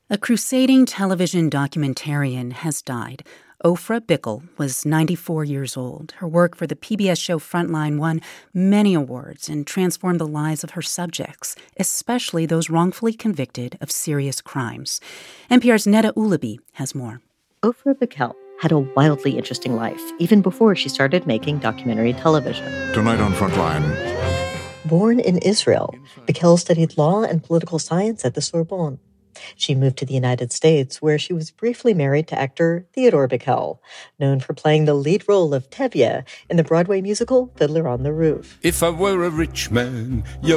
A crusading television documentarian has died. Ofra Bickel was 94 years old. Her work for the PBS show Frontline won many awards and transformed the lives of her subjects, especially those wrongfully convicted of serious crimes. NPR's Neda Ulaby has more. Ofra Bickel had a wildly interesting life, even before she started making documentary television. Tonight on Frontline. Born in Israel, Bickel studied law and political science at the Sorbonne. She moved to the United States, where she was briefly married to actor Theodore Bickel, known for playing the lead role of Tevye in the Broadway musical Fiddler on the Roof. If I were a rich man, But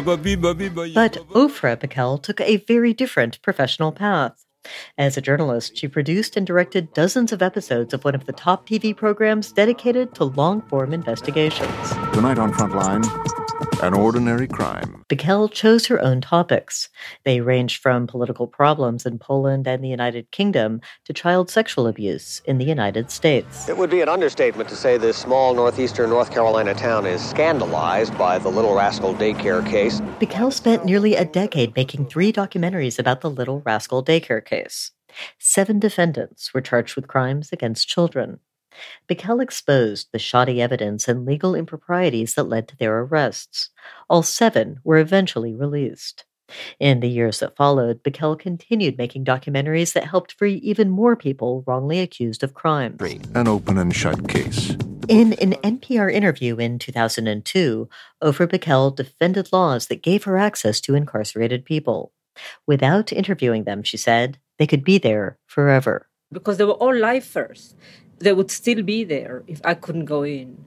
Ofra Bickel took a very different professional path. As a journalist, she produced and directed dozens of episodes of one of the top TV programs dedicated to long-form investigations. Tonight on Frontline, an ordinary crime. Bickel chose her own topics. They ranged from political problems in Poland and the United Kingdom to child sexual abuse in the United States. It would be an understatement to say this small northeastern North Carolina town is scandalized by the Little Rascal daycare case. Bickel spent nearly a decade making 3 documentaries about the Little Rascal daycare case. 7 defendants were charged with crimes against children. Bickel exposed the shoddy evidence and legal improprieties that led to their arrests. All 7 were eventually released. In the years that followed, Bickel continued making documentaries that helped free even more people wrongly accused of crimes. An open and shut case. In an NPR interview in 2002, Ofra Bickel defended laws that gave her access to incarcerated people. Without interviewing them, she said, they could be there forever. Because they were all lifers. They would still be there if I couldn't go in.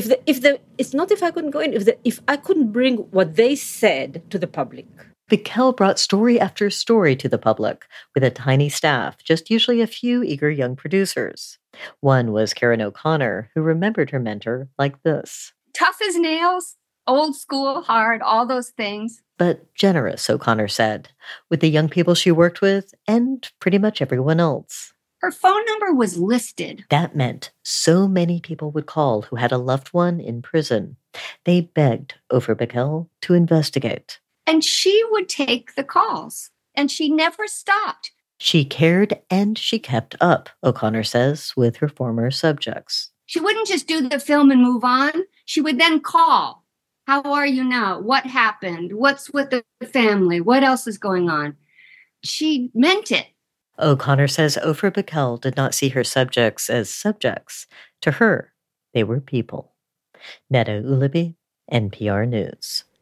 It's not if I couldn't go in, if I couldn't bring what they said to the public. Bickel brought story after story to the public with a tiny staff, just usually a few eager young producers. One was Karen O'Connor, who remembered her mentor like this. Tough as nails, old school, hard, all those things. But generous, O'Connor said, with the young people she worked with and pretty much everyone else. Her phone number was listed. That meant so many people would call who had a loved one in prison. They begged Ofra Bickel to investigate. And she would take the calls. And she never stopped. She cared and she kept up, O'Connor says, with her former subjects. She wouldn't just do the film and move on. She would then call. How are you now? What happened? What's with the family? What else is going on? She meant it. O'Connor says Ofra Bickel did not see her subjects as subjects. To her, they were people. Neda Ulaby, NPR News.